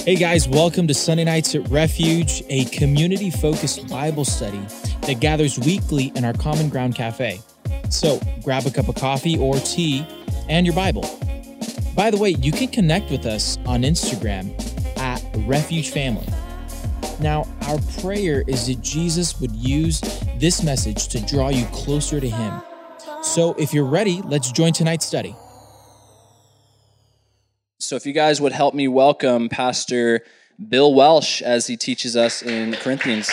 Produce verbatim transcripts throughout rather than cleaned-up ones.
Hey guys, welcome to Sunday Nights at Refuge, a community-focused Bible study that gathers weekly in our Common Ground Cafe. So grab a cup of coffee or tea and your Bible. By the way, you can connect with us on Instagram at Refuge Family. Now, our prayer is that Jesus would use this message to draw you closer to Him. So if you're ready, let's join tonight's study. So if you guys would help me welcome Pastor Bill Welsh as he teaches us in Corinthians.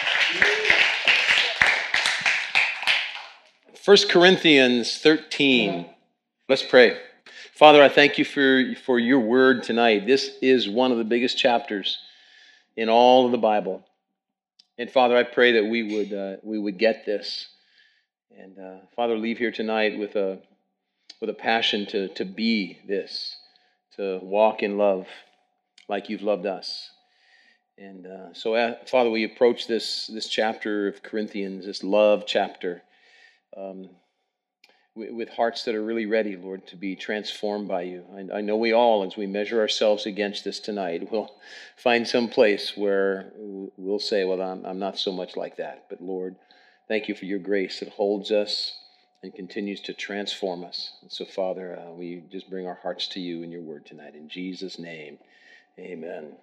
First Corinthians thirteen. Let's pray. Father, I thank you for, for your word tonight. This is one of the biggest chapters in all of the Bible. And Father, I pray that we would uh, we would get this. And uh, Father, leave here tonight with a with a passion to, to be this. To walk in love like you've loved us. And uh, so, uh, Father, we approach this this chapter of Corinthians, this love chapter, um, with, with hearts that are really ready, Lord, to be transformed by you. I, I know we all, as we measure ourselves against this tonight, will find some place where we'll say, well, I'm, I'm not so much like that. But, Lord, thank you for your grace that holds us and continues to transform us. And so, Father, uh, we just bring our hearts to you in your word tonight. In Jesus' name, amen.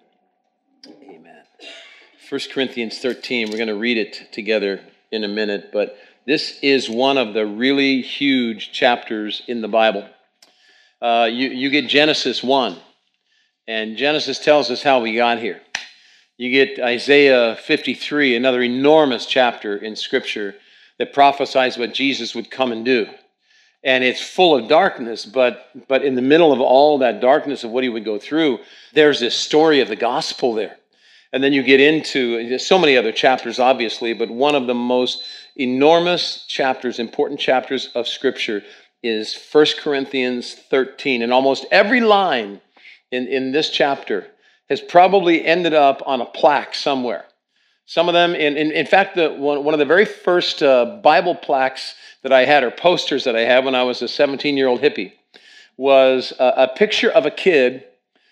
Amen. First Corinthians thirteen, we're going to read it together in a minute, but this is one of the really huge chapters in the Bible. Uh, you, you get Genesis one, and Genesis tells us how we got here. You get Isaiah fifty-three, another enormous chapter in Scripture, that prophesies what Jesus would come and do. And it's full of darkness, but but in the middle of all that darkness of what he would go through, there's this story of the gospel there. And then you get into, there's so many other chapters, obviously, but one of the most enormous chapters, important chapters of Scripture is First Corinthians thirteen. And almost every line in, in this chapter has probably ended up on a plaque somewhere. Some of them, in, in, in fact, the, one, one of the very first uh, Bible plaques that I had, or posters that I had when I was a seventeen-year-old hippie, was a, a picture of a kid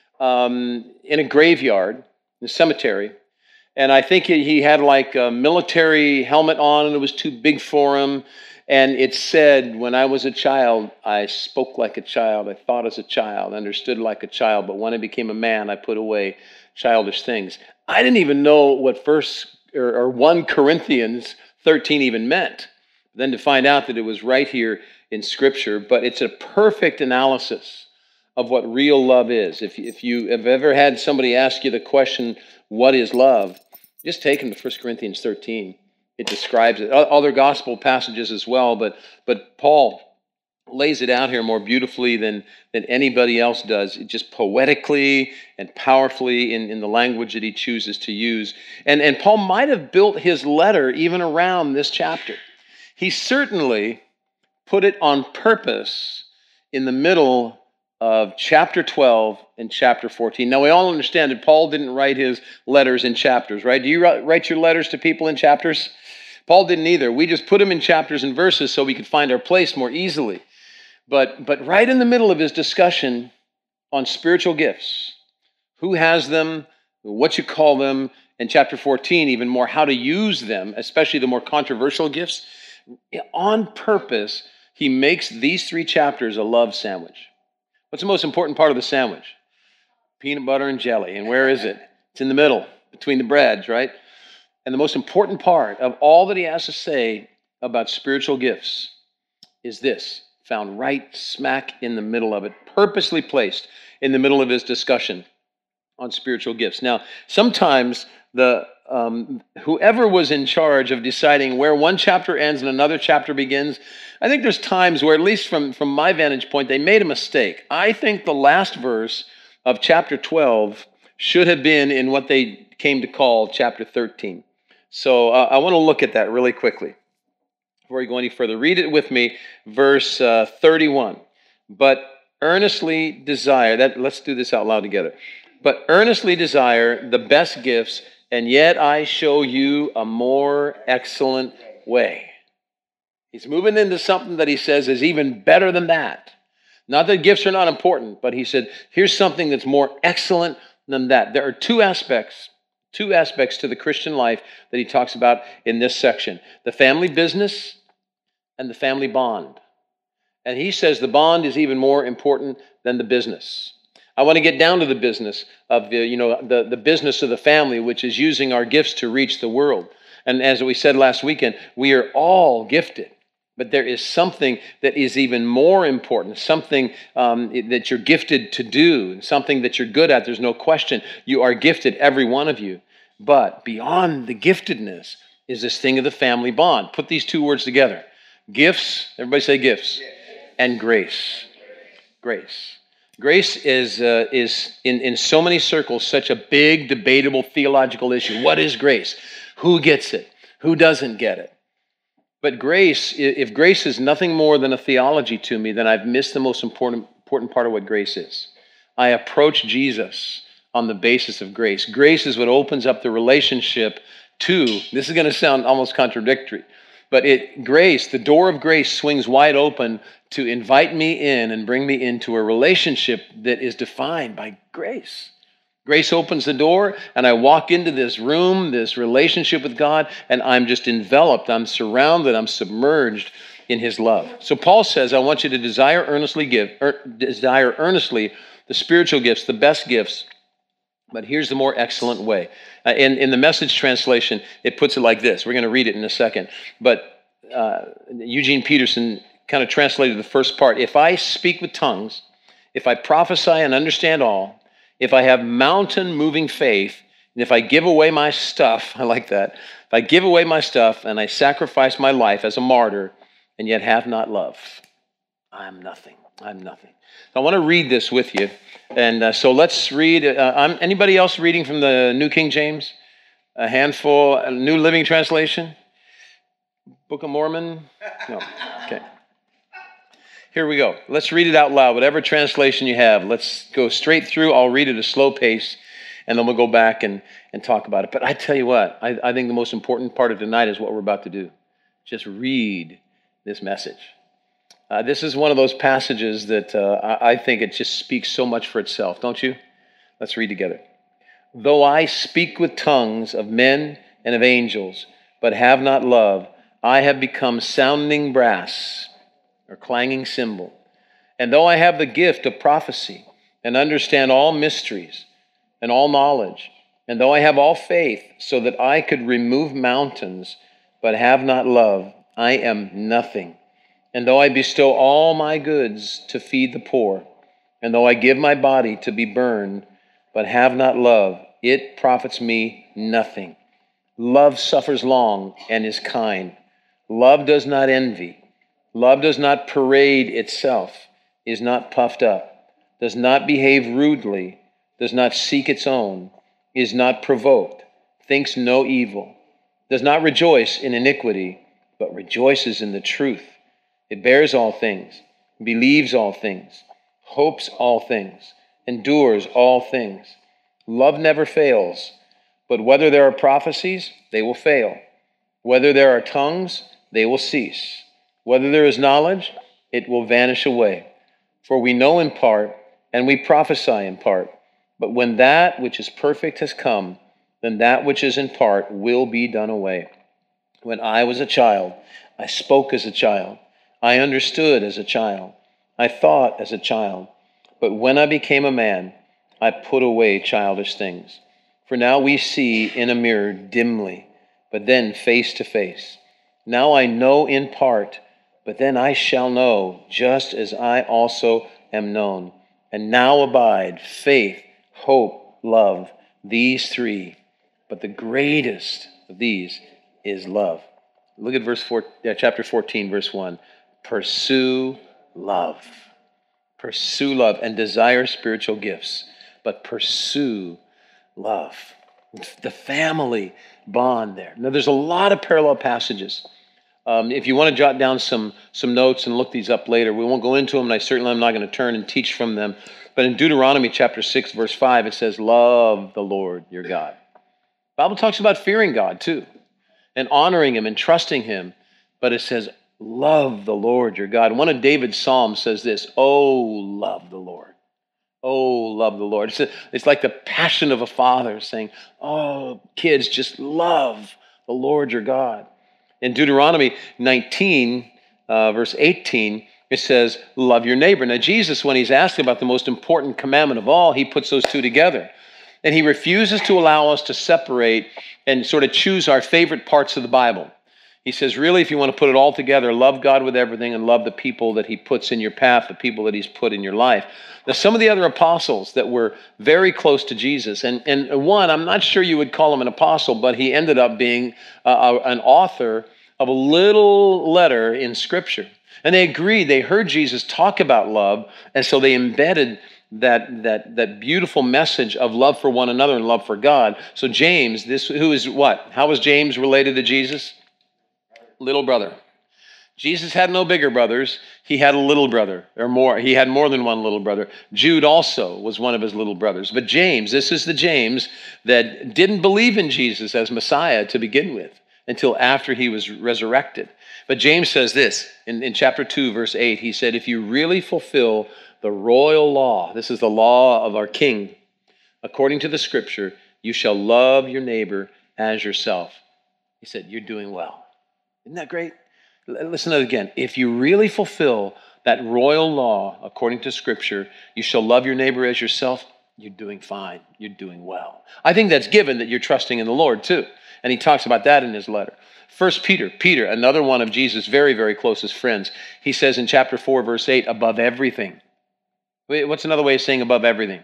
um, in a graveyard, in a cemetery. And I think he, he had like a military helmet on, and it was too big for him. And it said, when I was a child, I spoke like a child, I thought as a child, understood like a child, but when I became a man, I put away childish things. I didn't even know what First or, or First Corinthians thirteen even meant. Then to find out that it was right here in Scripture, but it's a perfect analysis of what real love is. If, if you have ever had somebody ask you the question, what is love? Just take them to First Corinthians thirteen. It describes it. Other gospel passages as well, but but Paul lays it out here more beautifully than, than anybody else does, it just poetically and powerfully in, in the language that he chooses to use. And, and Paul might have built his letter even around this chapter. He certainly put it on purpose in the middle of chapter twelve and chapter fourteen. Now, we all understand that Paul didn't write his letters in chapters, right? Do you write your letters to people in chapters? Paul didn't either. We just put them in chapters and verses so we could find our place more easily. But, but right in the middle of his discussion on spiritual gifts, who has them, what you call them, and chapter fourteen, even more, how to use them, especially the more controversial gifts, on purpose, he makes these three chapters a love sandwich. What's the most important part of the sandwich? Peanut butter and jelly. And where is it? It's in the middle, between the breads, right? And the most important part of all that he has to say about spiritual gifts is this, found right smack in the middle of it, purposely placed in the middle of his discussion on spiritual gifts. Now, sometimes the um, whoever was in charge of deciding where one chapter ends and another chapter begins, I think there's times where, at least from, from my vantage point, they made a mistake. I think the last verse of chapter twelve should have been in what they came to call chapter thirteen. So uh, I want to look at that really quickly. Before we go any further, read it with me, verse uh, thirty-one. But earnestly desire, that let's do this out loud together. But earnestly desire the best gifts, and yet I show you a more excellent way. He's moving into something that he says is even better than that. Not that gifts are not important, but he said, here's something that's more excellent than that. There are two aspects, two aspects to the Christian life that he talks about in this section: the family business and the family bond. And he says the bond is even more important than the business. I want to get down to the business of the, you know, the, the business of the family, which is using our gifts to reach the world. And as we said last weekend, we are all gifted. But there is something that is even more important, something um, that you're gifted to do, something that you're good at. There's no question. You are gifted, every one of you. But beyond the giftedness is this thing of the family bond. Put these two words together. Gifts, everybody say gifts, and grace. Grace. Grace is, uh, is in, in so many circles, such a big, debatable theological issue. What is grace? Who gets it? Who doesn't get it? But grace, if grace is nothing more than a theology to me, then I've missed the most important, important part of what grace is. I approach Jesus on the basis of grace. Grace is what opens up the relationship to, this is going to sound almost contradictory, but it grace, the door of grace swings wide open to invite me in and bring me into a relationship that is defined by grace. Grace opens the door, and I walk into this room, this relationship with God, and I'm just enveloped, I'm surrounded, I'm submerged in His love. So Paul says, I want you to desire earnestly give, er, desire earnestly the spiritual gifts, the best gifts. But here's the more excellent way. Uh, in, in the Message translation, it puts it like this. We're going to read it in a second. But uh, Eugene Peterson kind of translated the first part. If I speak with tongues, if I prophesy and understand all, if I have mountain-moving faith, and if I give away my stuff, I like that. If I give away my stuff and I sacrifice my life as a martyr and yet have not love, I'm nothing. I'm nothing. So I want to read this with you. And uh, so let's read. Uh, I'm, anybody else reading from the New King James? A handful, a New Living Translation? Book of Mormon? No. Okay. Here we go. Let's read it out loud. Whatever translation you have, let's go straight through. I'll read it at a slow pace, and then we'll go back and, and talk about it. But I tell you what, I, I think the most important part of tonight is what we're about to do. Just read this message. Uh, this is one of those passages that uh, I, I think it just speaks so much for itself, don't you? Let's read together. Though I speak with tongues of men and of angels, but have not love, I have become sounding brass or clanging cymbal. And though I have the gift of prophecy and understand all mysteries and all knowledge, and though I have all faith so that I could remove mountains, but have not love, I am nothing. And though I bestow all my goods to feed the poor, and though I give my body to be burned, but have not love, it profits me nothing. Love suffers long and is kind. Love does not envy. Love does not parade itself, is not puffed up, does not behave rudely, does not seek its own, is not provoked, thinks no evil, does not rejoice in iniquity, but rejoices in the truth. It bears all things, believes all things, hopes all things, endures all things. Love never fails, but whether there are prophecies, they will fail. Whether there are tongues, they will cease. Whether there is knowledge, it will vanish away. For we know in part, and we prophesy in part. But when that which is perfect has come, then that which is in part will be done away. When I was a child, I spoke as a child. I understood as a child. I thought as a child. But when I became a man, I put away childish things. For now we see in a mirror dimly, but then face to face. Now I know in part, but then I shall know, just as I also am known. And now abide faith, hope, love, these three. But the greatest of these is love. Look at verse four, uh, chapter fourteen, verse one. Pursue love. Pursue love and desire spiritual gifts, but pursue love. The family bond there. Now, there's a lot of parallel passages. Um, if you want to jot down some, some notes and look these up later, we won't go into them, and I certainly am not going to turn and teach from them. But in Deuteronomy chapter six, verse five, it says, love the Lord your God. The Bible talks about fearing God too, and honoring Him and trusting Him. But it says, love the Lord your God. One of David's psalms says this, oh, love the Lord. Oh, love the Lord. It's, a, it's like the passion of a father saying, oh, kids, just love the Lord your God. In Deuteronomy nineteen, uh, verse eighteen, it says, love your neighbor. Now, Jesus, when he's asked about the most important commandment of all, he puts those two together. And he refuses to allow us to separate and sort of choose our favorite parts of the Bible. He says, really, if you want to put it all together, love God with everything and love the people that he puts in your path, the people that he's put in your life. Now, some of the other apostles that were very close to Jesus, and, and one, I'm not sure you would call him an apostle, but he ended up being uh, an author of a little letter in Scripture. And they agreed, they heard Jesus talk about love, and so they embedded that that that beautiful message of love for one another and love for God. So James, this who is what? How was James related to Jesus? Little brother. Jesus had no bigger brothers. He had a little brother, or more. He had more than one little brother. Jude also was one of his little brothers. But James, this is the James that didn't believe in Jesus as Messiah to begin with until after he was resurrected. But James says this in, in chapter two, verse eight. He said, if you really fulfill the royal law, this is the law of our king, according to the scripture, you shall love your neighbor as yourself. He said, you're doing well. Isn't that great? Listen to it again. If you really fulfill that royal law according to scripture, you shall love your neighbor as yourself, you're doing fine. You're doing well. I think that's given that you're trusting in the Lord too. And he talks about that in his letter. First Peter, Peter, another one of Jesus' very, very closest friends. He says in chapter four, verse eight, above everything. What's another way of saying above everything?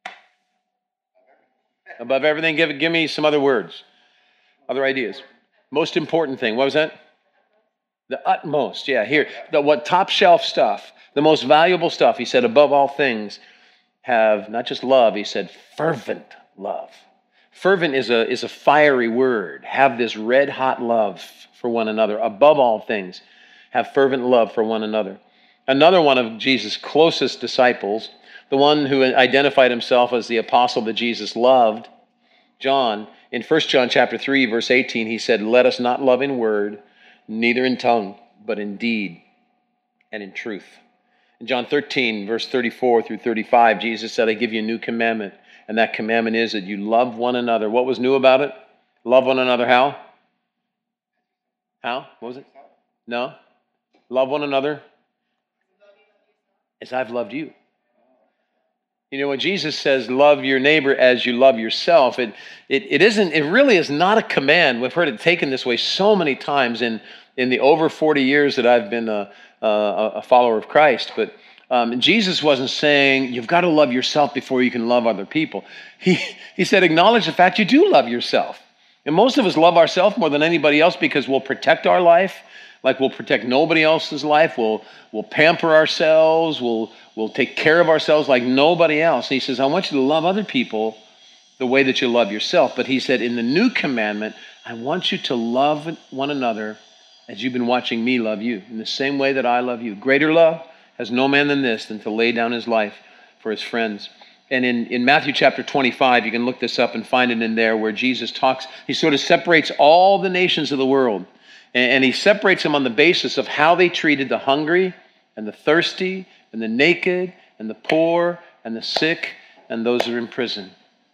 Above everything, give, give me some other words, other ideas. Most important thing, what was that? The utmost, yeah, here. The what top shelf stuff, the most valuable stuff. He said, above all things, have not just love, he said, fervent love. Fervent is a, is a fiery word. Have this red hot love for one another. Above all things, have fervent love for one another. Another one of Jesus' closest disciples, the one who identified himself as the apostle that Jesus loved, John, in First John chapter three, verse eighteen, he said, let us not love in word, neither in tongue, but in deed and in truth. In John thirteen, verse thirty-four through thirty-five, Jesus said, I give you a new commandment, and that commandment is that you love one another. What was new about it? Love one another how? How? What was it? No? Love one another as I've loved you. You know, when Jesus says, love your neighbor as you love yourself, it, it, it isn't, it really is not a command. We've heard it taken this way so many times in, in the over forty years that I've been a, a, a follower of Christ. But um, Jesus wasn't saying, you've got to love yourself before you can love other people. He, he said, acknowledge the fact you do love yourself. And most of us love ourselves more than anybody else because we'll protect our life. Like we'll protect nobody else's life. We'll, we'll pamper ourselves. We'll, we'll take care of ourselves like nobody else. And he says, I want you to love other people the way that you love yourself. But he said, in the new commandment, I want you to love one another as you've been watching me love you, in the same way that I love you. Greater love has no man than this, than to lay down his life for his friends. And in, in Matthew chapter twenty-five, you can look this up and find it in there where Jesus talks, he sort of separates all the nations of the world. And he separates them on the basis of how they treated the hungry and the thirsty and the naked and the poor and the sick and those who are in prison.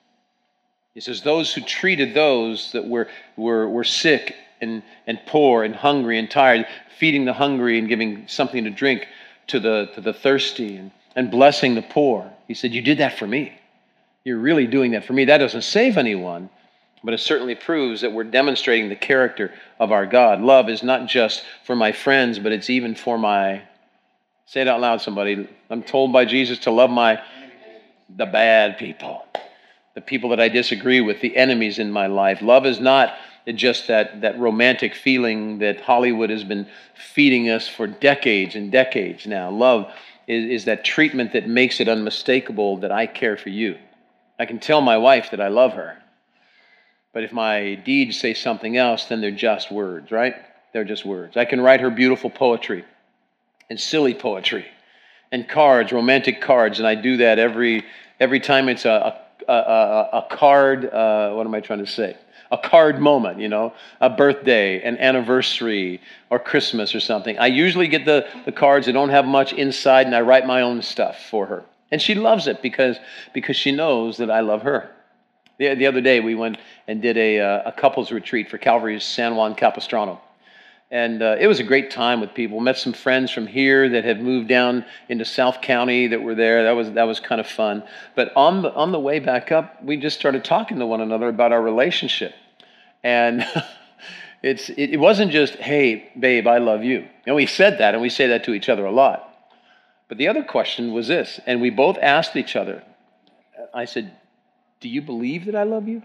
He says those who treated those that were, were, were sick and, and poor and hungry and tired, feeding the hungry and giving something to drink to the, to the thirsty and, and blessing the poor. He said, you did that for me. You're really doing that for me. That doesn't save anyone. But it certainly proves that we're demonstrating the character of our God. Love is not just for my friends, but it's even for my, say it out loud, somebody. I'm told by Jesus to love my, the bad people, the people that I disagree with, the enemies in my life. Love is not just that, that romantic feeling that Hollywood has been feeding us for decades and decades now. Love is, is that treatment that makes it unmistakable that I care for you. I can tell my wife that I love her. But if my deeds say something else, then they're just words, right? They're just words. I can write her beautiful poetry and silly poetry and cards, romantic cards, and I do that every every time it's a a, a, a card. Uh, what am I trying to say? A card moment, you know, a birthday, an anniversary, or Christmas or something. I usually get the, the cards that don't have much inside, and I write my own stuff for her. And she loves it because, because she knows that I love her. The, the other day, we went and did a, uh, a couples retreat for Calvary's San Juan Capistrano. And uh, it was a great time with people. Met some friends from here that had moved down into South County that were there. That was that was kind of fun. But on the, on the way back up, we just started talking to one another about our relationship. And it's it, it wasn't just, hey, babe, I love you. And we said that, and we say that to each other a lot. But the other question was this, and we both asked each other. I said, do you believe that I love you?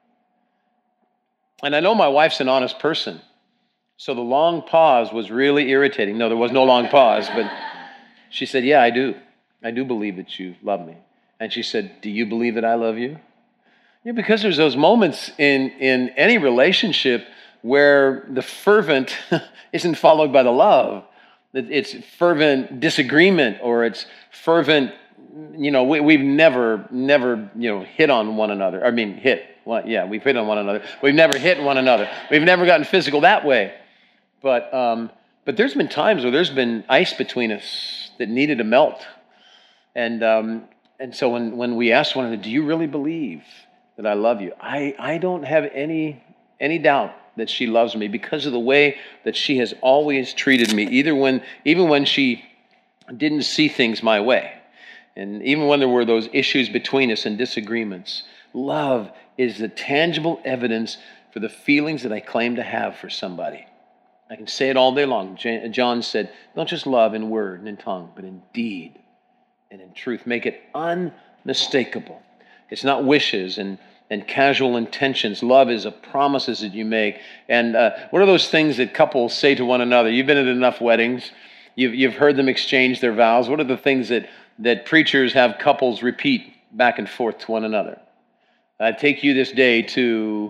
And I know my wife's an honest person. So the long pause was really irritating. No, there was no long pause, but she said, yeah, I do. I do believe that you love me. And she said, do you believe that I love you? Yeah, because there's those moments in, in any relationship where the fervent isn't followed by the love. It's fervent disagreement, or it's fervent, you know, we, we've never, never, you know, hit on one another. I mean, hit. Well, yeah, we've hit on one another. We've never hit one another. We've never gotten physical that way. But um, but there's been times where there's been ice between us that needed to melt. And um, and so when, when we asked one another, do you really believe that I love you? I, I don't have any any doubt that she loves me because of the way that she has always treated me, either when even when she didn't see things my way. And even when there were those issues between us and disagreements. Love is the tangible evidence for the feelings that I claim to have for somebody. I can say it all day long. John said, don't just love in word and in tongue, but in deed and in truth. Make it unmistakable. It's not wishes and, and casual intentions. Love is a promises that you make. And uh, what are those things that couples say to one another? You've been at enough weddings. You've, you've heard them exchange their vows. What are the things that, that preachers have couples repeat back and forth to one another? I take you this day to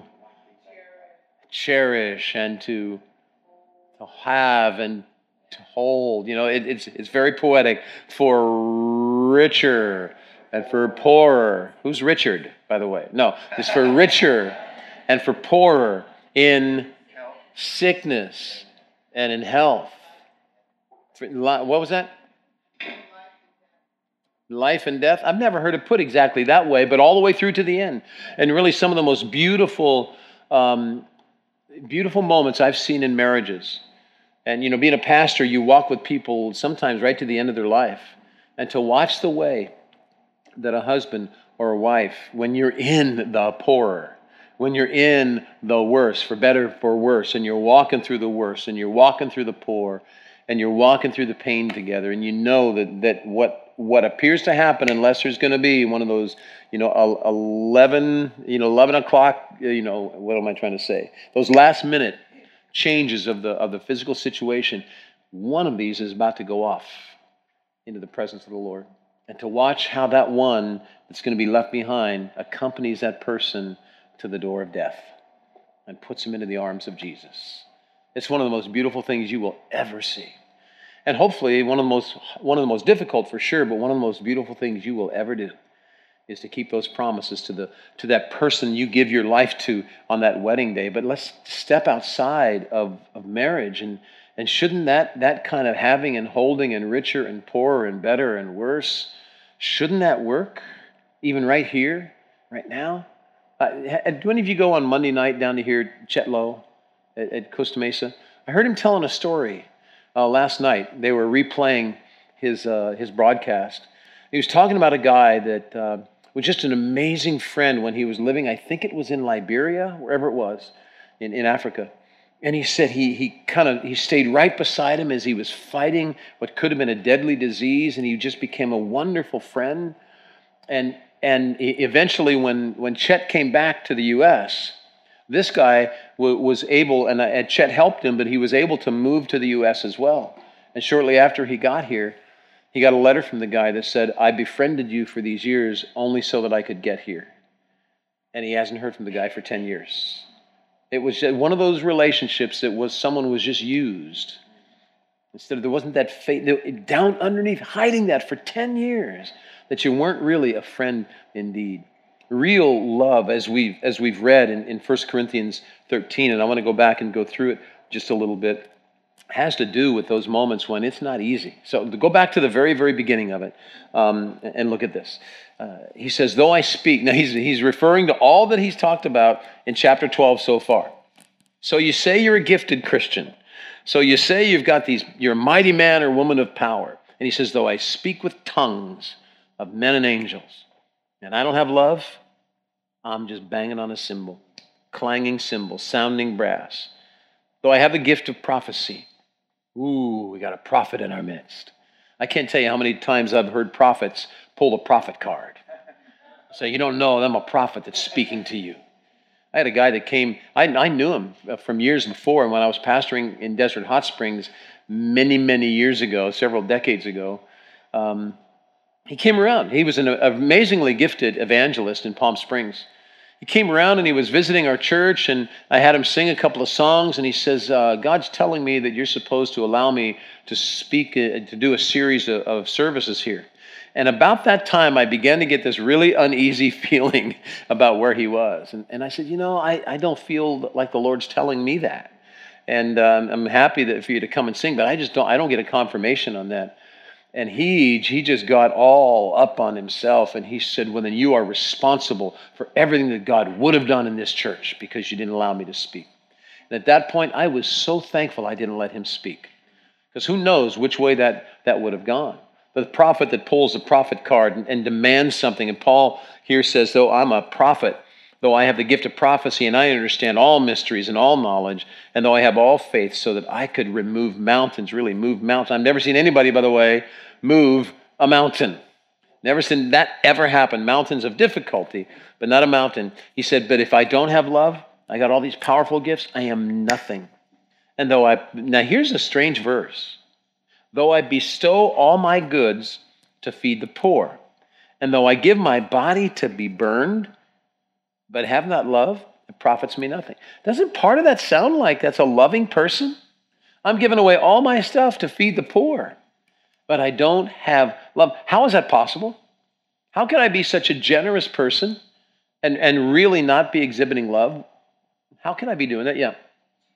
cherish and to to have and to hold. You know, it, it's it's very poetic. For richer and for poorer. Who's Richard, by the way? No, it's for richer and for poorer, in sickness and in health. What was that? Life and death. I've never heard it put exactly that way, but all the way through to the end. And really some of the most beautiful um, beautiful moments I've seen in marriages. And, you know, being a pastor, you walk with people sometimes right to the end of their life. And to watch the way that a husband or a wife, when you're in the poorer, when you're in the worse, for better, for worse, and you're walking through the worse, and you're walking through the poor, and you're walking through the pain together, and you know that, that what what appears to happen, unless there's going to be one of those, you know, eleven, you know, eleven o'clock, you know, what am I trying to say? Those last minute changes of the of the physical situation. One of these is about to go off into the presence of the Lord, and to watch how that one that's going to be left behind accompanies that person to the door of death and puts him into the arms of Jesus. It's one of the most beautiful things you will ever see. And hopefully one of the most one of the most difficult for sure, but one of the most beautiful things you will ever do is to keep those promises to the to that person you give your life to on that wedding day. But let's step outside of, of marriage, and and shouldn't that that kind of having and holding and richer and poorer and better and worse, shouldn't that work even right here, right now? Uh, do any of you go on Monday night down to hear Chet Lowe at, at Costa Mesa? I heard him telling a story uh, last night. They were replaying his uh, his broadcast. He was talking about a guy that uh, was just an amazing friend when he was living, I think it was in Liberia, wherever it was, in, in Africa. And he said he he kind of he stayed right beside him as he was fighting what could have been a deadly disease, and he just became a wonderful friend. And and eventually, when when Chet came back to the U S, this guy w- was able, and, and Chet helped him, but he was able to move to the U S as well. And shortly after he got here, he got a letter from the guy that said, "I befriended you for these years only so that I could get here." And he hasn't heard from the guy for ten years. It was just one of those relationships that was someone was just used. Instead of, there wasn't that faith, down underneath, hiding that for ten years, that you weren't really a friend indeed. Real love, as we've, as we've read in, in First Corinthians thirteen, and I want to go back and go through it just a little bit. has to do with those moments when it's not easy. So to go back to the very, very beginning of it, um, and look at this. Uh, he says, though I speak, now he's, he's referring to all that he's talked about in chapter twelve so far. So you say you're a gifted Christian. So you say you've got these, you're a mighty man or woman of power. And he says, though I speak with tongues of men and angels, and I don't have love, I'm just banging on a cymbal, clanging cymbal, sounding brass. Though I have the gift of prophecy, ooh, we got a prophet in our midst. I can't tell you how many times I've heard prophets pull the prophet card. Say, you don't know, I'm a prophet that's speaking to you. I had a guy that came, I, I knew him from years before when I was pastoring in Desert Hot Springs many, many years ago, several decades ago. Um, he came around. He was an amazingly gifted evangelist in Palm Springs. He came around and he was visiting our church, and I had him sing a couple of songs, and he says, uh, God's telling me that you're supposed to allow me to speak, uh, to do a series of, of services here. And about that time, I began to get this really uneasy feeling about where he was. And, and I said, you know, I, I don't feel like the Lord's telling me that. And um, I'm happy that for you to come and sing, but I just don't, I don't get a confirmation on that. And he, he just got all up on himself, and he said, well, then you are responsible for everything that God would have done in this church because you didn't allow me to speak. And at that point, I was so thankful I didn't let him speak, because who knows which way that, that would have gone. The prophet that pulls the prophet card and, and demands something. And Paul here says, though I'm a prophet, though I have the gift of prophecy and I understand all mysteries and all knowledge, and though I have all faith so that I could remove mountains, really move mountains. I've never seen anybody, by the way, move a mountain. Never seen that ever happen. Mountains of difficulty, but not a mountain. He said, but if I don't have love, I got all these powerful gifts, I am nothing. And though I, now here's a strange verse. Though I bestow all my goods to feed the poor, and though I give my body to be burned, but have not love, it profits me nothing. Doesn't part of that sound like that's a loving person? I'm giving away all my stuff to feed the poor, but I don't have love. How is that possible? How can I be such a generous person and, and really not be exhibiting love? How can I be doing that? Yeah.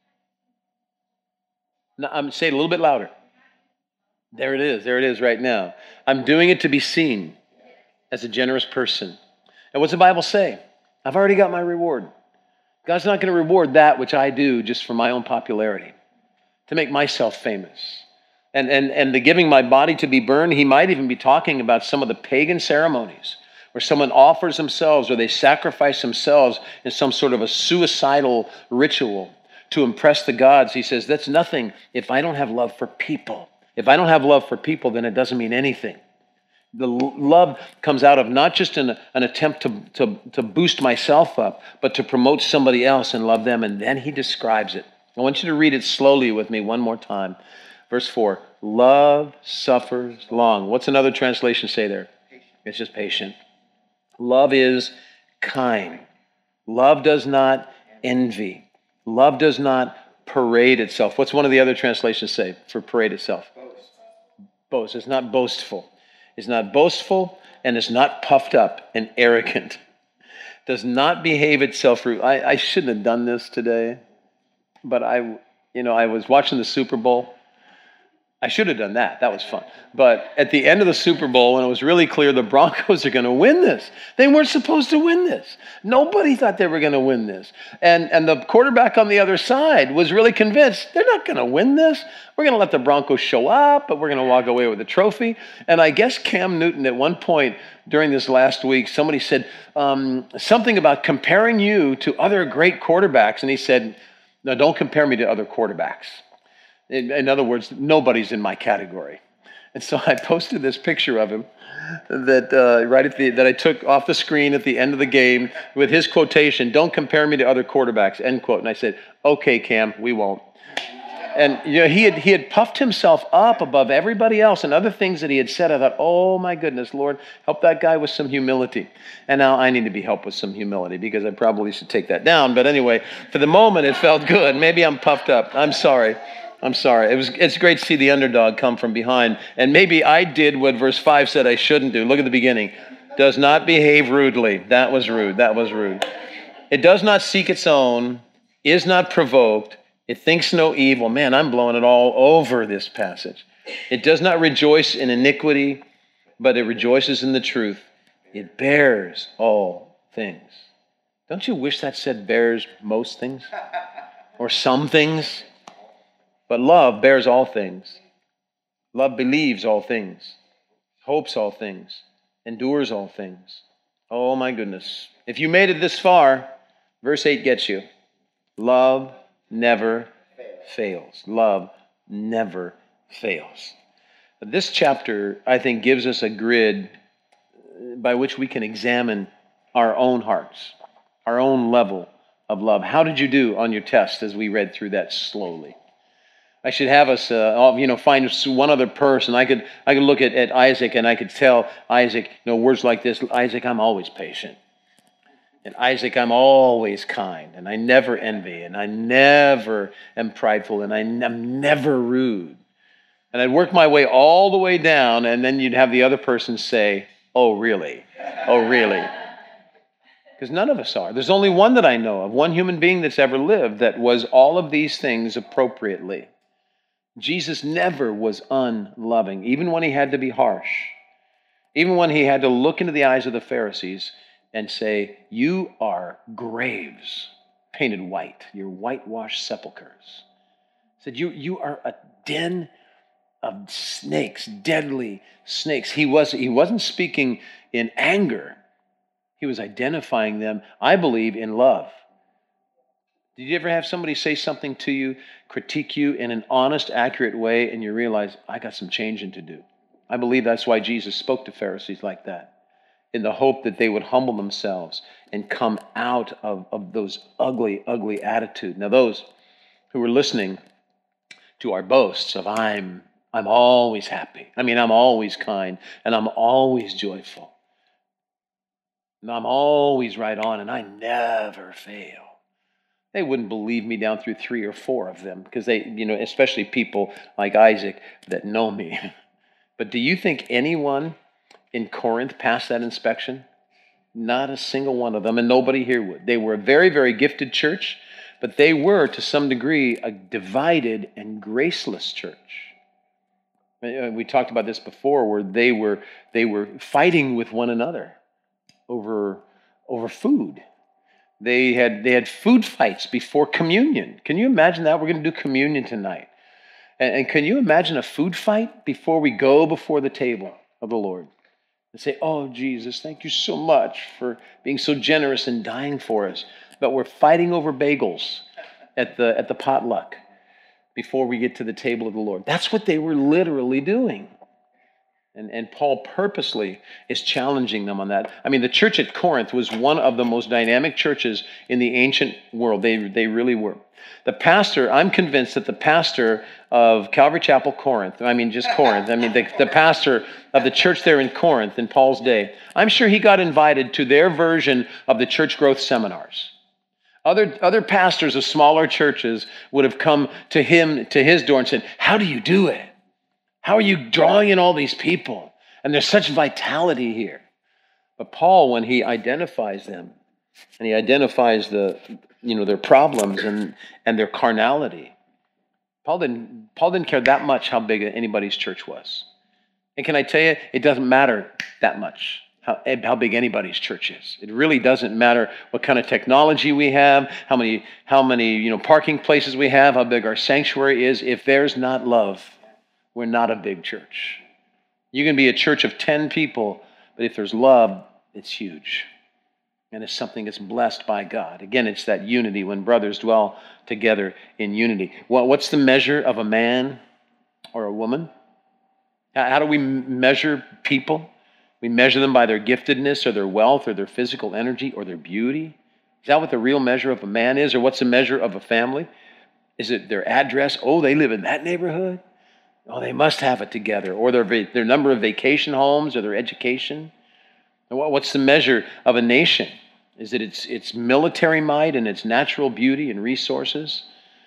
Now, I'm saying it a little bit louder. There it is. There it is right now. I'm doing it to be seen as a generous person. And what's the Bible say? I've already got my reward. God's not going to reward that which I do just for my own popularity, to make myself famous. And, and, and the giving my body to be burned, he might even be talking about some of the pagan ceremonies where someone offers themselves or they sacrifice themselves in some sort of a suicidal ritual to impress the gods. He says, that's nothing if I don't have love for people. If I don't have love for people, then it doesn't mean anything. The love comes out of not just an, an attempt to, to, to boost myself up, but to promote somebody else and love them. And then he describes it. I want you to read it slowly with me one more time. Verse four, love suffers long. What's another translation say there? Patient. It's just patient. Love is kind. Love does not envy. Love does not parade itself. What's one of the other translations say for parade itself? Boast. Boast. It's not boastful. It's not boastful, and it's not puffed up and arrogant. Does not behave itself rude. I, I shouldn't have done this today, but I, you know, I was watching the Super Bowl. I should have done that. That was fun. But at the end of the Super Bowl, when it was really clear the Broncos are going to win this, they weren't supposed to win this. Nobody thought they were going to win this. And, and the quarterback on the other side was really convinced, they're not going to win this. We're going to let the Broncos show up, but we're going to walk away with a trophy. And I guess Cam Newton, at one point during this last week, somebody said um, something about comparing you to other great quarterbacks. And he said, no, don't compare me to other quarterbacks. In, in other words, nobody's in my category. And so I posted this picture of him that uh, right at the that I took off the screen at the end of the game with his quotation, "Don't compare me to other quarterbacks," end quote. And I said, "Okay, Cam, we won't." And you know, he had he had puffed himself up above everybody else and other things that he had said. I thought, oh my goodness, Lord, help that guy with some humility. And now I need to be helped with some humility because I probably should take that down. But anyway, for the moment, it felt good. Maybe I'm puffed up. I'm sorry. I'm sorry. It was. It's great to see the underdog come from behind. And maybe I did what verse five said I shouldn't do. Look at the beginning. Does not behave rudely. That was rude. That was rude. It does not seek its own, is not provoked, It thinks no evil. Man, I'm blowing it all over this passage. It does not rejoice in iniquity, but it rejoices in the truth. It bears all things. Don't you wish that said bears most things? Or some things? But love bears all things. Love believes all things, hopes all things, endures all things. Oh my goodness. If you made it this far, verse eight gets you. Love never fails. Love never fails. This chapter, I think, gives us a grid by which we can examine our own hearts, our own level of love. How did you do on your test as we read through that slowly? I should have us, uh, all, you know, find one other person. I could, I could look at, at Isaac and I could tell Isaac, you know, words like this. Isaac, I'm always patient. And Isaac, I'm always kind. And I never envy. And I never am prideful. And I, I'm never rude. And I'd work my way all the way down. And then you'd have the other person say, oh, really? Oh, really? Because none of us are. There's only one that I know of, one human being that's ever lived that was all of these things appropriately. Jesus never was unloving, even when he had to be harsh, even when he had to look into the eyes of the Pharisees and say, you are graves painted white, you're whitewashed sepulchres. He said, you, you are a den of snakes, deadly snakes. He, was, he wasn't speaking in anger. He was identifying them, I believe, in love. Did you ever have somebody say something to you, critique you in an honest, accurate way, and you realize, I got some changing to do? I believe that's why Jesus spoke to Pharisees like that, in the hope that they would humble themselves and come out of, of those ugly, ugly attitudes. Now, those who were listening to our boasts of I'm, I'm always happy, I mean, I'm always kind, and I'm always joyful, and I'm always right on, and I never fail. They wouldn't believe me down through three or four of them because they, you know, especially people like Isaac that know me. But do you think anyone in Corinth passed that inspection? Not a single one of them, and nobody here would. They were a very, very gifted church, but they were, to some degree, a divided and graceless church. We talked about this before, where they were they were fighting with one another over over food. They had they had food fights before communion. Can you imagine that? We're going to do communion tonight. And, and can you imagine a food fight before we go before the table of the Lord? And say, oh, Jesus, thank you so much for being so generous and dying for us. But we're fighting over bagels at the at the potluck before we get to the table of the Lord. That's what they were literally doing. And, and Paul purposely is challenging them on that. I mean, the church at Corinth was one of the most dynamic churches in the ancient world. They, they really were. The pastor, I'm convinced that the pastor of Calvary Chapel, Corinth, I mean, just Corinth, I mean, the, the pastor of the church there in Corinth in Paul's day, I'm sure he got invited to their version of the church growth seminars. Other, other pastors of smaller churches would have come to him, to his door and said, how do you do it? How are you drawing in all these people? And there's such vitality here. But Paul, when he identifies them, and he identifies the, you know, their problems and, and their carnality, Paul didn't, Paul didn't care that much how big anybody's church was. And can I tell you, it doesn't matter that much how, how big anybody's church is. It really doesn't matter what kind of technology we have, how many, how many you know, parking places we have, how big our sanctuary is. If there's not love, we're not a big church. You can be a church of ten people, but if there's love, it's huge. And it's something that's blessed by God. Again, it's that unity when brothers dwell together in unity. Well, what's the measure of a man or a woman? How do we measure people? We measure them by their giftedness or their wealth or their physical energy or their beauty. Is that what the real measure of a man is? Or what's the measure of a family? Is it their address? Oh, they live in that neighborhood? Oh, they must have it together. Or their, their number of vacation homes or their education. And what's the measure of a nation? Is it its, its military might and its natural beauty and resources?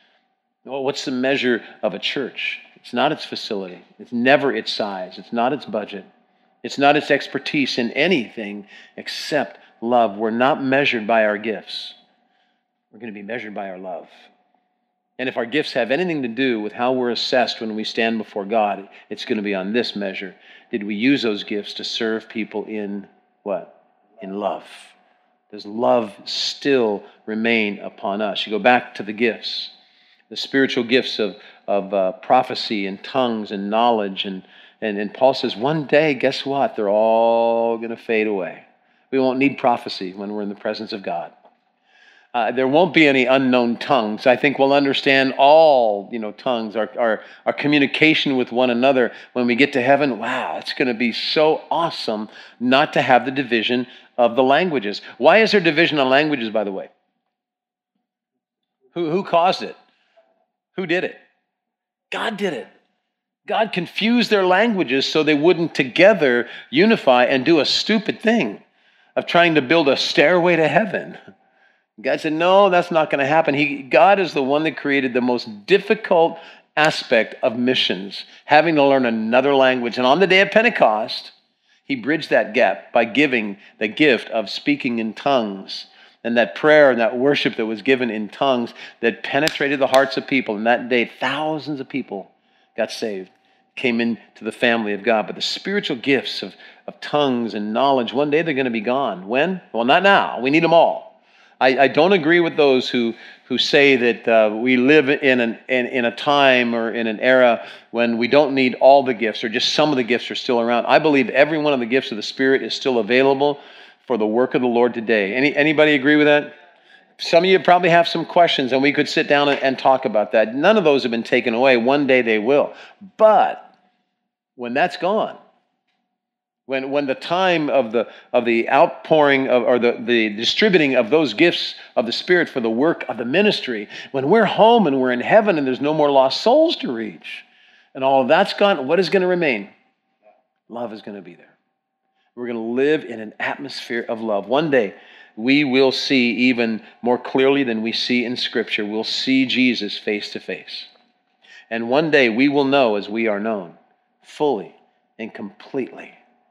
Well, what's the measure of a church? It's not its facility. It's never its size. It's not its budget. It's not its expertise in anything except love. We're not measured by our gifts. We're going to be measured by our love. And if our gifts have anything to do with how we're assessed when we stand before God, it's going to be on this measure. Did we use those gifts to serve people in what? In love. Does love still remain upon us? You go back to the gifts, the spiritual gifts of, of uh, prophecy and tongues and knowledge. And, and, and Paul says, one day, guess what? They're all going to fade away. We won't need prophecy when we're in the presence of God. Uh, there won't be any unknown tongues. I think we'll understand all, you know, tongues, our, our, our communication with one another when we get to heaven. Wow, it's going to be so awesome not to have the division of the languages. Why is there division on languages, by the way? Who, who caused it? Who did it? God did it. God confused their languages so they wouldn't together unify and do a stupid thing of trying to build a stairway to heaven. God said, no, that's not going to happen. He, God is the one that created the most difficult aspect of missions, having to learn another language. And on the day of Pentecost, he bridged that gap by giving the gift of speaking in tongues. And that prayer and that worship that was given in tongues that penetrated the hearts of people. And that day, thousands of people got saved, came into the family of God. But the spiritual gifts of, of tongues and knowledge, one day they're going to be gone. When? Well, not now. We need them all. I, I don't agree with those who, who say that uh, we live in, an, in, in a time or in an era when we don't need all the gifts or just some of the gifts are still around. I believe every one of the gifts of the Spirit is still available for the work of the Lord today. Any, anybody agree with that? Some of you probably have some questions, and we could sit down and, and talk about that. None of those have been taken away. One day they will. But when that's gone, When, when the time of the of the outpouring of, or the, the distributing of those gifts of the Spirit for the work of the ministry, when we're home and we're in heaven and there's no more lost souls to reach, and all of that's gone, what is going to remain? Love is going to be there. We're going to live in an atmosphere of love. One day, we will see even more clearly than we see in Scripture. We'll see Jesus face to face. And one day, we will know as we are known, fully and completely.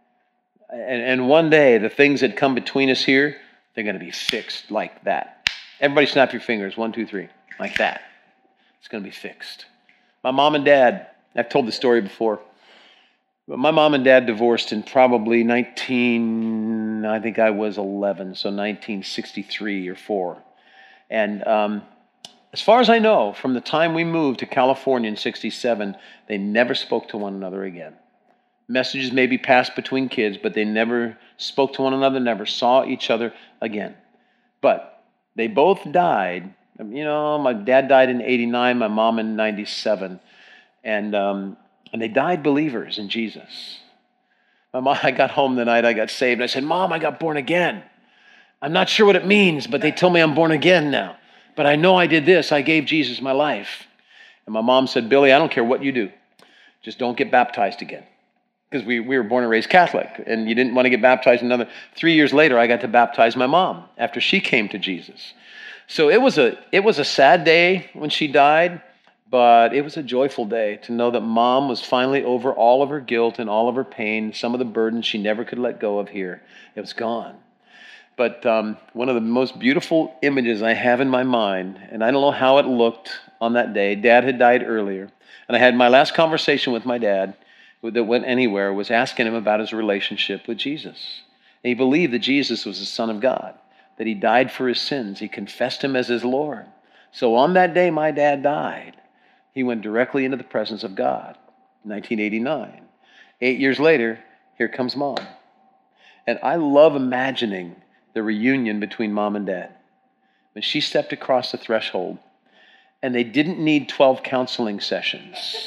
And, and one day, the things that come between us here, they're going to be fixed like that. Everybody snap your fingers. One, two, three. Like that. It's going to be fixed. My mom and dad, I've told the story before, but my mom and dad divorced in probably nineteen, I think I was eleven, so nineteen sixty-three or four. And um, as far as I know, from the time we moved to California in sixty-seven, they never spoke to one another again. Messages may be passed between kids, but they never spoke to one another, never saw each other again. But they both died. You know, my dad died in eighty-nine, my mom in ninety-seven. And um, and they died believers in Jesus. My mom, I got home the night I got saved, and I said, Mom, I got born again. I'm not sure what it means, but they told me I'm born again now. But I know I did this. I gave Jesus my life. And my mom said, Billy, I don't care what you do. Just don't get baptized again. Because we, we were born and raised Catholic, and you didn't want to get baptized another. Three years later, I got to baptize my mom after she came to Jesus. So it was a it was a sad day when she died, but it was a joyful day to know that Mom was finally over all of her guilt and all of her pain, some of the burdens she never could let go of here. It was gone. But um, one of the most beautiful images I have in my mind, and I don't know how it looked on that day. Dad had died earlier, and I had my last conversation with my dad that went anywhere, was asking him about his relationship with Jesus. And he believed that Jesus was the Son of God, that he died for his sins. He confessed him as his Lord. So on that day my dad died, he went directly into the presence of God, nineteen eighty-nine. Eight years later, here comes Mom. And I love imagining the reunion between Mom and Dad. When she stepped across the threshold, and they didn't need twelve counseling sessions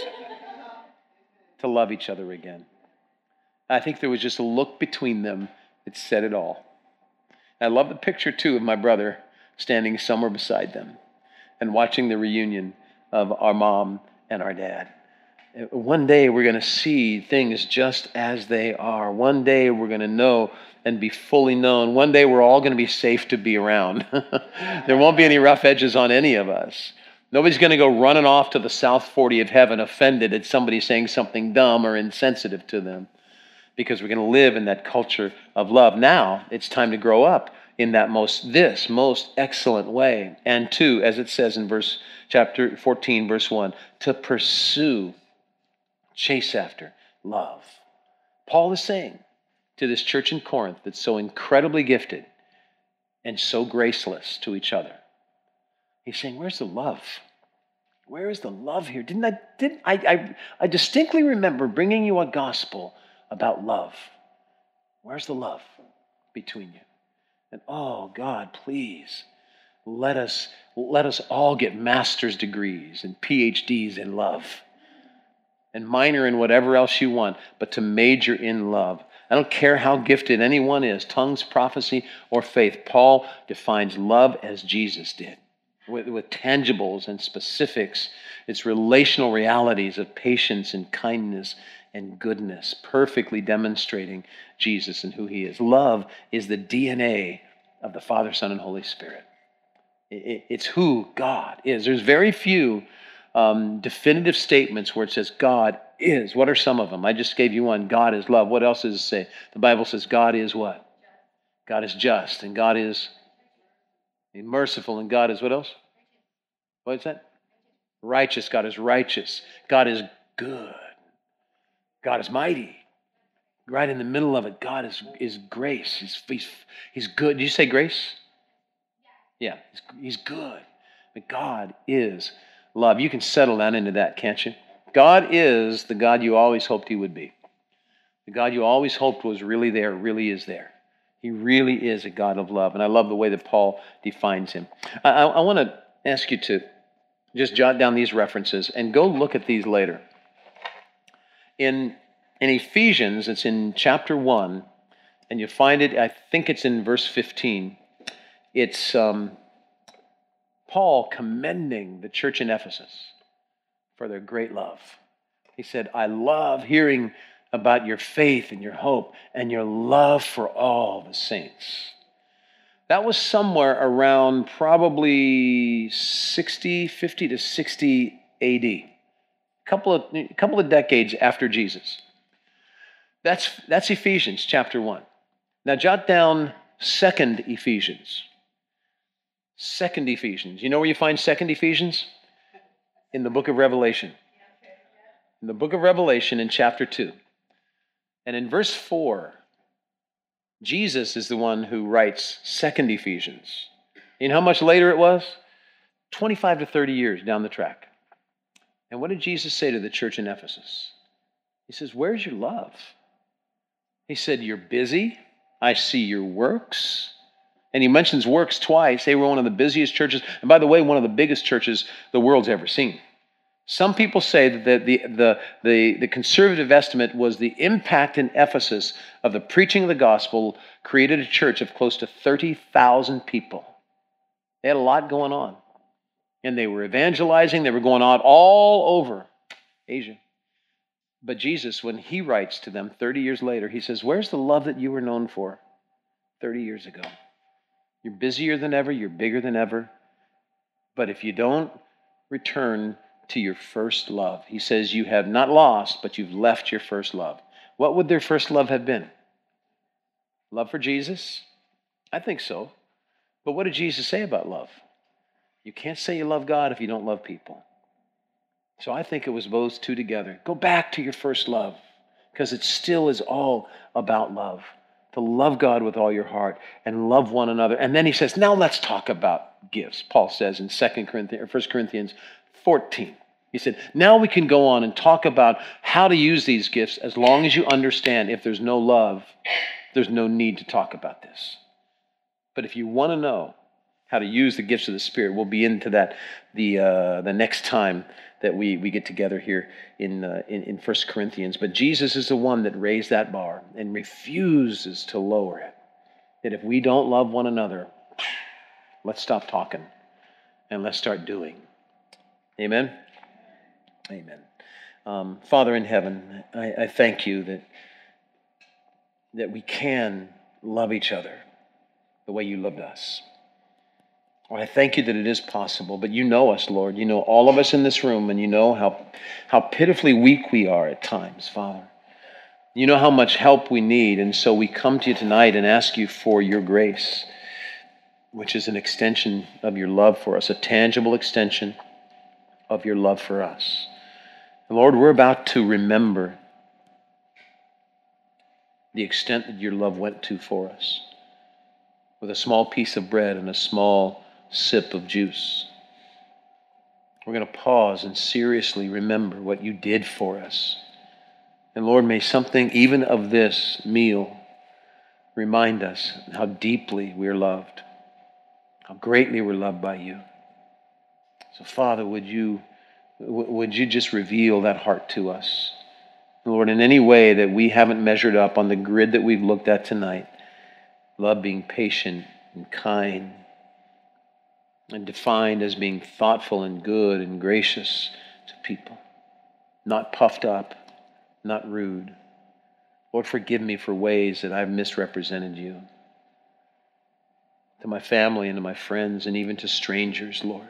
to love each other again. I think there was just a look between them that said it all. I love the picture, too, of my brother standing somewhere beside them and watching the reunion of our mom and our dad. One day we're going to see things just as they are. One day we're going to know and be fully known. One day we're all going to be safe to be around. There won't be any rough edges on any of us. Nobody's going to go running off to the South forty of heaven offended at somebody saying something dumb or insensitive to them, because we're going to live in that culture of love. Now it's time to grow up in that most, this most excellent way. And two, as it says in verse chapter fourteen, verse one, to pursue, chase after love. Paul is saying to this church in Corinth that's so incredibly gifted and so graceless to each other, he's saying, where's the love? Where is the love here? Didn't I, didn't I, I, I distinctly remember bringing you a gospel about love. Where's the love between you? And oh, God, please, let us, let us all get master's degrees and P H Ds in love and minor in whatever else you want, but to major in love. I don't care how gifted anyone is, tongues, prophecy, or faith. Paul defines love as Jesus did, with, with tangibles and specifics. It's relational realities of patience and kindness and goodness, perfectly demonstrating Jesus and who he is. Love is the D N A of the Father, Son, and Holy Spirit. It's who God is. There's very few um, definitive statements where it says God is. What are some of them? I just gave you one. God is love. What else does it say? The Bible says God is what? God is just, and God is merciful, and God is what else? What is that? Righteous. God is righteous. God is good. God is mighty. Right in the middle of it, God is, is grace. He's, he's, he's good. Did you say grace? Yeah, he's, he's good. But God is love. You can settle down into that, can't you? God is the God you always hoped he would be. The God you always hoped was really there, really is there. He really is a God of love. And I love the way that Paul defines him. I, I, I want to ask you to just jot down these references and go look at these later. In, in Ephesians, it's in chapter one, and you find it, I think it's in verse fifteen. It's um, Paul commending the church in Ephesus for their great love. He said, I love hearing about your faith and your hope and your love for all the saints. That was somewhere around probably sixty, fifty to sixty A D. A couple of, a couple of decades after Jesus. That's, that's Ephesians chapter one. Now jot down Second Ephesians. Second Ephesians. You know where you find Second Ephesians? In the book of Revelation. In the book of Revelation in chapter two. And in verse four, Jesus is the one who writes Second Ephesians. You know how much later it was? twenty-five to thirty years down the track. And what did Jesus say to the church in Ephesus? He says, where's your love? He said, you're busy. I see your works. And he mentions works twice. They were one of the busiest churches. And by the way, one of the biggest churches the world's ever seen. Some people say that the, the, the, the conservative estimate was the impact in Ephesus of the preaching of the gospel created a church of close to thirty thousand people. They had a lot going on. And they were evangelizing. They were going out all over Asia. But Jesus, when he writes to them thirty years later, he says, where's the love that you were known for thirty years ago? You're busier than ever. You're bigger than ever. But if you don't return to your first love, he says you have not lost, but you've left your first love. What would their first love have been? Love for Jesus? I think so. But what did Jesus say about love? You can't say you love God if you don't love people. So I think it was those two together. Go back to your first love, because it still is all about love. To love God with all your heart and love one another. And then he says, now let's talk about gifts. Paul says in Second Corinthians, or First Corinthians fourteen. He said, now we can go on and talk about how to use these gifts as long as you understand if there's no love, there's no need to talk about this. But if you want to know how to use the gifts of the Spirit, we'll be into that the uh, the next time that we, we get together here in, uh, in, in First Corinthians. But Jesus is the one that raised that bar and refuses to lower it. That if we don't love one another, let's stop talking and let's start doing. Amen? Amen. Um, Father in heaven, I, I thank you that, that we can love each other the way you loved us. Well, I thank you that it is possible, but you know us, Lord. You know all of us in this room, and you know how, how pitifully weak we are at times, Father. You know how much help we need, and so we come to you tonight and ask you for your grace. which is an extension of your love for us, a tangible extension of your love for us. And Lord, we're about to remember the extent that your love went to for us with a small piece of bread and a small sip of juice. We're going to pause and seriously remember what you did for us. And Lord, may something even of this meal remind us how deeply we're loved, how greatly we're loved by you. So Father, would you, would you just reveal that heart to us? Lord, in any way that we haven't measured up on the grid that we've looked at tonight, love being patient and kind and defined as being thoughtful and good and gracious to people, not puffed up, not rude. Lord, forgive me for ways that I've misrepresented you. To my family and to my friends and even to strangers, Lord.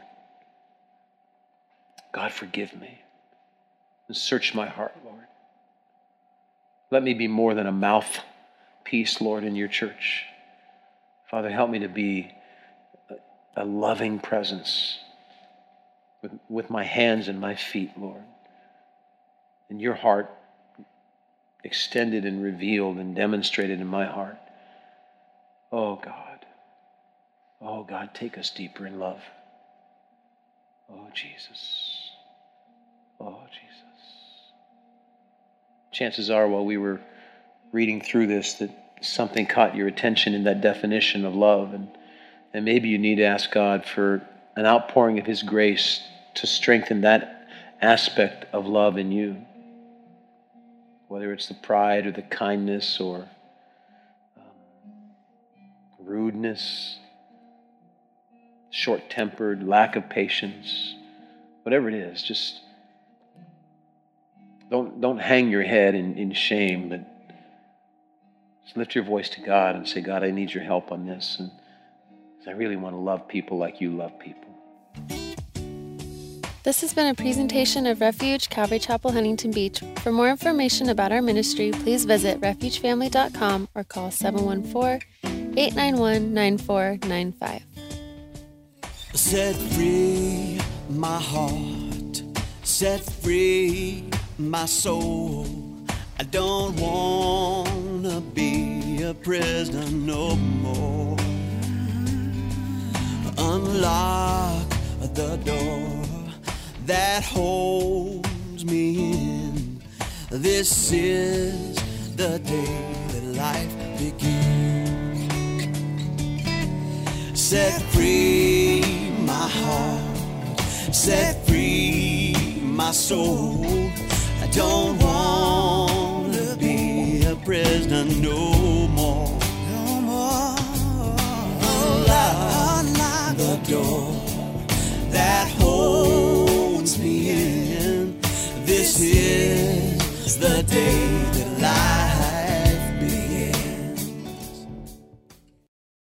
God, forgive me. And search my heart, Lord. Let me be more than a mouthpiece, Lord, in your church. Father, help me to be a, a loving presence with, with my hands and my feet, Lord. And your heart extended and revealed and demonstrated in my heart. Oh, God. Oh, God, take us deeper in love. Oh, Jesus. Oh, Jesus. Chances are, while we were reading through this, that something caught your attention in that definition of love. And, and maybe you need to ask God for an outpouring of his grace to strengthen that aspect of love in you. Whether it's the pride or the kindness or um, rudeness, short-tempered, lack of patience, whatever it is, just don't don't hang your head in, in shame, but just lift your voice to God and say, God, I need your help on this. And I really want to love people like you love people. This has been a presentation of Refuge Calvary Chapel, Huntington Beach. For more information about our ministry, please visit refuge family dot com or call seven one four, eight nine one, nine four nine five. Set free my heart, set free my soul. I don't want to be a prisoner no more. Unlock the door that holds me in. This is the day that life begins. Set free my heart, set free my soul. I don't want to be a prisoner no more. No more. Unlock the door